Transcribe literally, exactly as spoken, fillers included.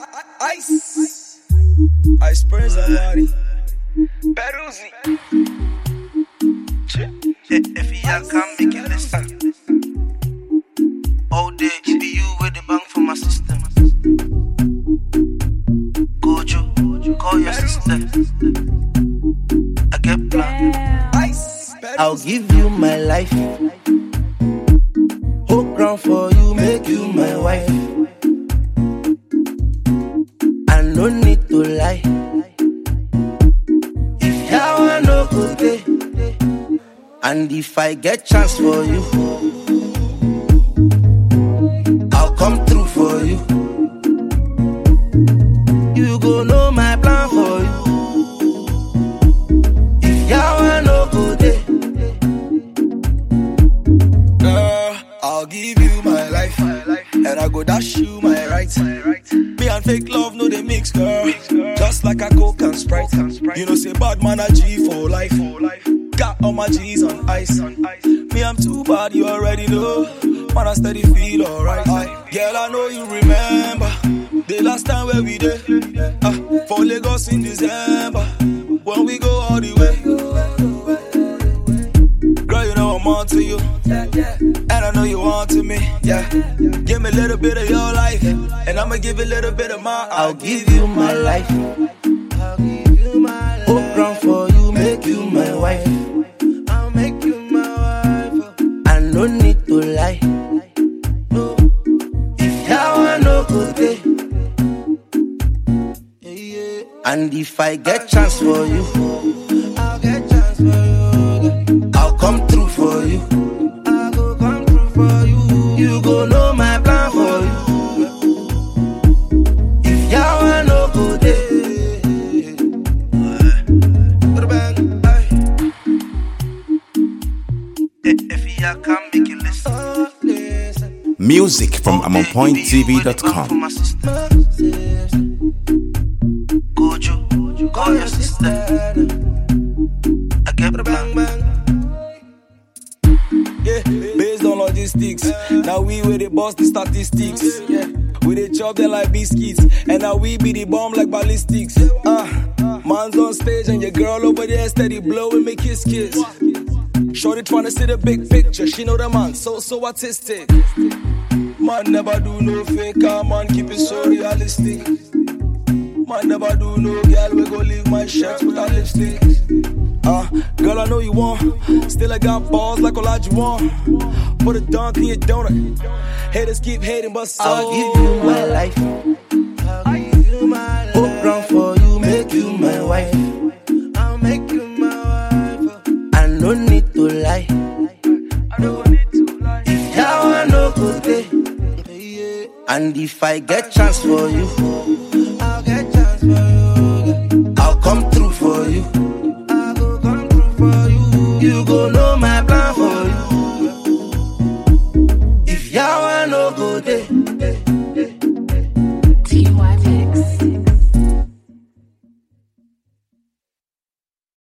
Ice, Ice Prince Amari, Peruzzi. If you can't make it listen, all day it be you with the bang for my system. Gojo, call your sister. I get plan. Ice, I'll give you my life. Hold ground for you, make you my wife. I no need to lie. If you no good day, and if I get chance for you, I'll come through for you. You go know my plan for you. If you no good day, girl, I'll give you my life, and I go dash you my right. Me and fake love, no they mix, girl. Just like a Coke and Sprite. You know say bad man a G for life. Got all my G's on ice. Me I'm too bad, you already know. Man I steady feel alright. Girl I know you remember the last time where we did uh, for Lagos in December when we go all the way. Girl you know I'm on to you, and I know you want to me. Yeah, give me a little bit of your life, and I'ma give a little bit of mine. I'll give you my life. Hold ground for you, make you my wife. I'll make you my wife. I no need to lie. No, if you no good day, and if I get chance for you, I'll get chance for you. I'll come through for you. I'll go come through for you. You go know my plan for you. If you no good day. If you can't make it listen, Music from amon point t v dot com. Gojo, call your sister. I get plan. Yeah, based on logistics. Now we with the boss the statistics. Yeah, we they chop them like biscuits, and now we be the bomb like ballistics. Ah, uh, man's on stage and your girl over there steady blowing me kiss kiss. Shorty tryna see the big picture. She know the man so so artistic. Man never do no fake, man keep it so realistic. Man never do no girl we go leave my shirt with her lipstick. Uh, girl, I know you want. Still I got balls like Olajuwon. Put a dunk in your donut. Haters keep hating, but so I'll give you my life. Hold ground for you, make you my wife. I'll make you my wife. I no need to lie. I don't need to lie. If you no good day, and if I get chance for you, I'll get chance for you. I'll come through for you. You go know my plan for you. If you no good day.